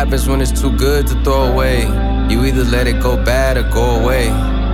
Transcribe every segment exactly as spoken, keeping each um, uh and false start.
happens when it's too good to throw away. You either let it go bad or go away.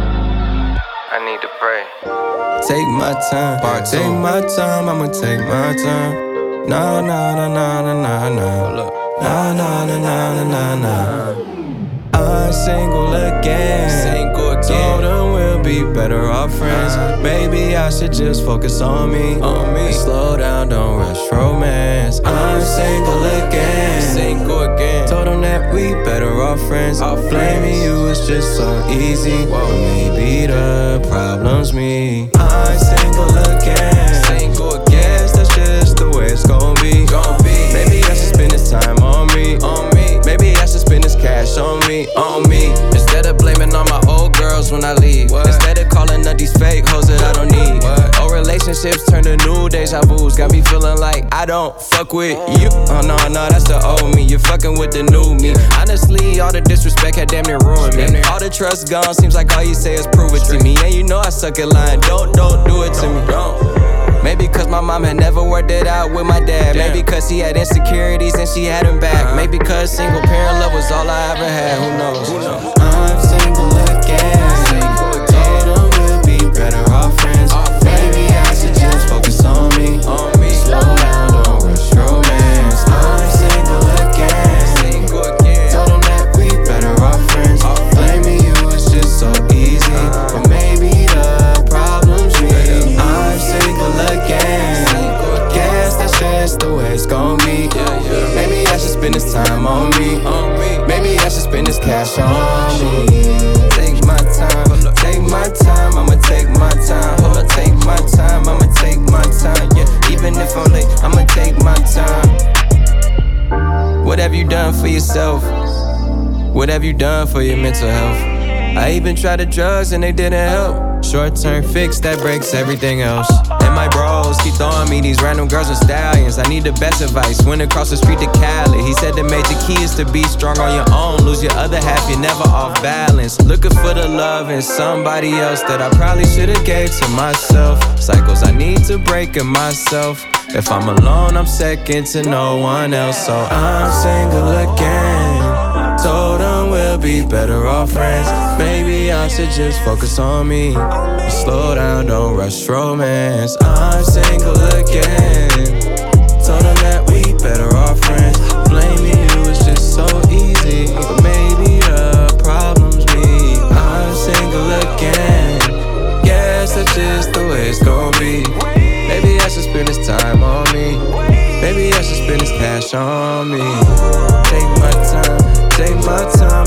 I need to pray. Take my time, Part two. take my time, I'ma take my time. Nah, nah, nah, nah, nah, nah, nah. Nah, nah, nah, nah, nah, nah. I'm single again. Single again. Told them we'll be better off friends. uh, Maybe I should just focus on me. On me. And slow down, don't rush romance. I'm single again. Single again. Told them that we better off friends. Off Blaming friends. you is just so easy. Whoa. But maybe the problem's me. I'm single again. Single again. Guess that's just the way it's gon' be. Gon' be. Maybe I should spend this time on me. On me. Maybe I should spend this cash on me. On me. Instead of blaming all my old girls when I leave. What? Instead of calling up these fake hoes that I don't need. What? Old relationships turn to new deja vus. Got me feeling like I don't fuck with you. Oh no, no, that's the old me. You're fucking with the new me. Honestly, all the disrespect had damn near ruined me. All the trust gone, seems like all you say is prove it to me. And you know I suck at lying, don't, don't do it to me. Maybe cause my mom had never worked it out with my dad. Damn. Maybe cause he had insecurities and she had him back. uh-huh. Maybe cause single parent love was all I ever had. Who knows? Who knows? I'm single again. Told them we'll be better off friends. Maybe I should just focus on me. On me. Slow down, don't rush romance. I'm single again. Single again. Told them that we better off friends. Blaming you is just so easy. But maybe the problem's me. I'm single again. Guess that's just the way it's gon' be. Maybe I should spend this time on me. Maybe I should spend this cash on me. Take my time, take my time, I'ma take my time. I'ma take my time, I'ma take my time. Yeah, even if I'm late, I'ma take my time. What have you done for yourself? What have you done for your mental health? I even tried the drugs and they didn't help. Short-term fix that breaks everything else. And my bros keep throwing me these random girls and stallions. I need the best advice. Went across the street to Cali. He said the major key is to be strong on your own. Lose your other half, you're never off balance. Looking for the love in somebody else that I probably should've gave to myself. Cycles I need to break in myself. If I'm alone, I'm second to no one else. So I'm single again. Told them we'll be better off friends. Maybe I should just focus on me. Slow down, don't rush romance. I'm single again. Told them that we better off friends. Blaming you is just so easy. But maybe the problem's me. I'm single again. Guess that's just the way it's gon' be. Maybe I should spend this time on me. Maybe I should spend this cash on me. Take my time, take my time.